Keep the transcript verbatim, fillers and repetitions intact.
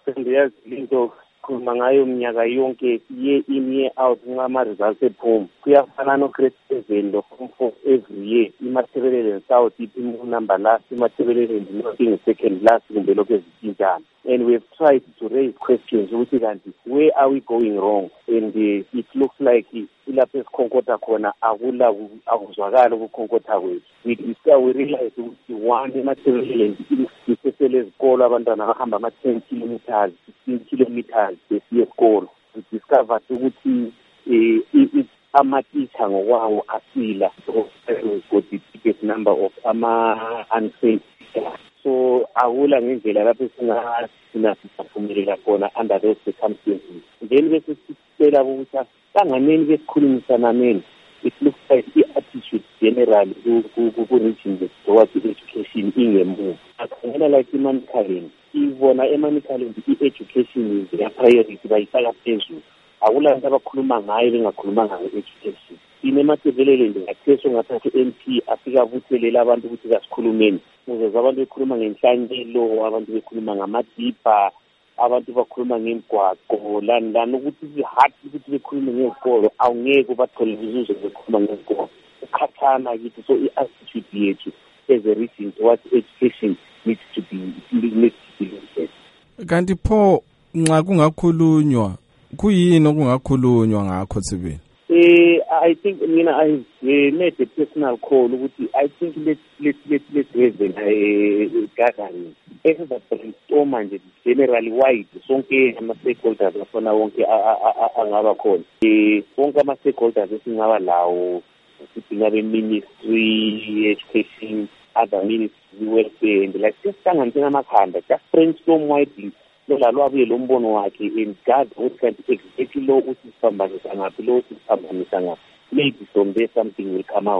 sendiyazi into khuluma ngayo minyaka yonke year in year out ngama results ephuma kuyafana no grade seven lo form four every year imathebelele south iphuma number last imathebelele ndinothing second last kumbe lokho ezitshintshana. And we've tried to raise questions ukuthi kanti where are we going wrong, and uh, it looks like ilapho esikhonkotha khona akula akuzwakala ukukhonkotha kwethu. We discover we realize ukuthi one emathebelele isesele ezikolo abantwana abahamba ama ten kilometers fifteen kilometers besiye esikolo. We discovered ukuthi eh, ama-teacher ngokwawo asila, so we've got the biggest number of ama unsafe teachers. So akula ngendlela lapho singafuna siphumelela khona under those circumstances. Then bese sicela ukuthi kanganeni besikhulumisana nini. It looks like the attitude generally ku-region towards education ingemuva. Akhangela like emanicaleni, ibona emanicaleni i-education is their priority, bayifaka phezulu. Akula abantu abakhuluma ngayo bengakhulumanga nge-education. Inemathebelele ndingatheswa ngathatha i-M P afika avuthelela abantu ukuthi kasikhulumeni. Uzozwa abantu bekhuluma ngenhlanyelo, abantu bekhuluma ngamadipha, abantu bakhuluma ngemigwaqo, lani lani ukuthi i-hard ukuthi bekhulume ngezikolo awungeke ubathole uzuze bekhuluma ngezikolo. Ukhathana kithi, so i-attitude yethu as a region towards education needs to be needs to be looked. Kanti pho nxa kungakhulunywa kuyini okungakhulunywa ngakho Thibeni? Eh, I think mina I uh, made a personal call ukuthi I think let's let's let's let's raise a gathering. Everybody brainstorm manje generally wide sonke ama stakeholders afana wonke angaba khona. Eh, sonke ama stakeholders esingaba lawo singabe ministry education, other ministry welfare, and like just sihlanganise amakhanda, just brainstorm widely. Lolalo abuye lo mbono wakhe in regard ukuthi kanti exactly lo ukuthi siphambanisa ngaphi lo ukuthi siphambanisa ngaphi. Maybe from there something will come out.